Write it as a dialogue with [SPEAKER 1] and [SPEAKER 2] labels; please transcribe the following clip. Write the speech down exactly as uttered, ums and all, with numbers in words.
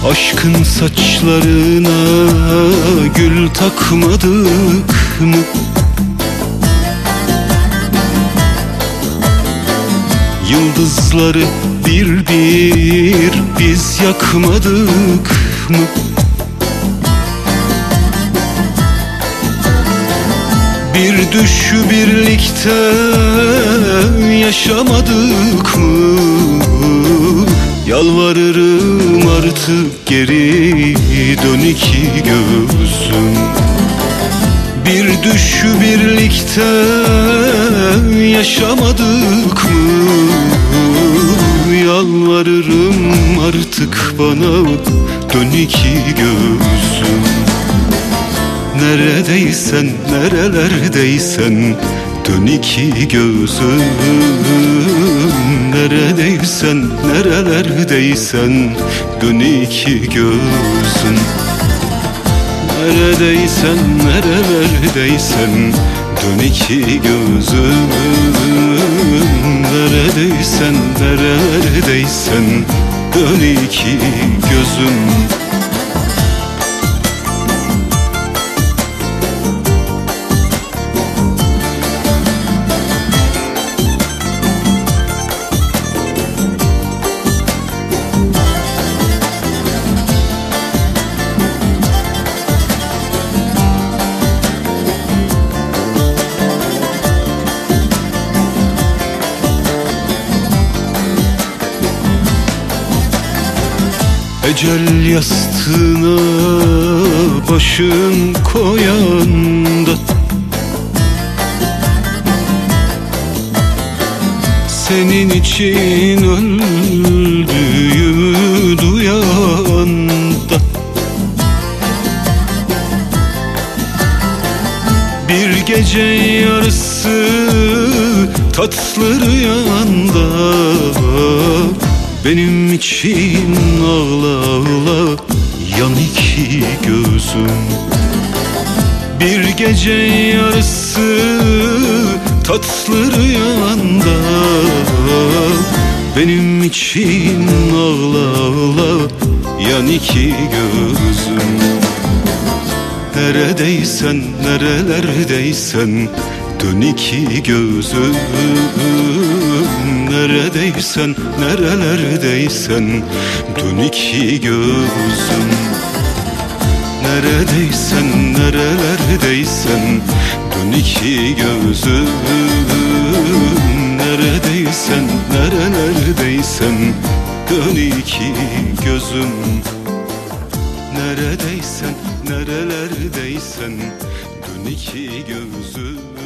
[SPEAKER 1] Aşkın saçlarına gül takmadık mı? Yıldızları bir bir biz yakmadık mı? Bir düşü birlikte yaşamadık mı? Yalvarırım artık geri dön iki gözüm. Bir düşü birlikte yaşamadık mı? Yalvarırım artık bana dön iki gözüm. Neredeysen, nerelerdeysen dön iki gözüm. Neredeysen, nerelerdeysen dön iki gözüm. Neredeysen, nerelerdeysen dön iki gözüm. Neredeysen, nerelerdeysen dön iki gözüm. Ecel yastığına başın koyanda senin için öldüğümü duyanda bir gece yarısı tatlı rüyanda benim için ağla ağla yan iki gözüm. Bir gece yarısı tatlı rüyanda benim için ağla ağla yan iki gözüm. Neredeysen, nerelerdeysen dön iki gözüm. Neredeysen, nerelerdeysen dön iki gözüm. Neredeysen, nerelerdeysen dön iki gözüm. Neredeysen, nerelerdeysen dön iki gözüm. Neredeysen, nerelerdeysen dön iki gözüm.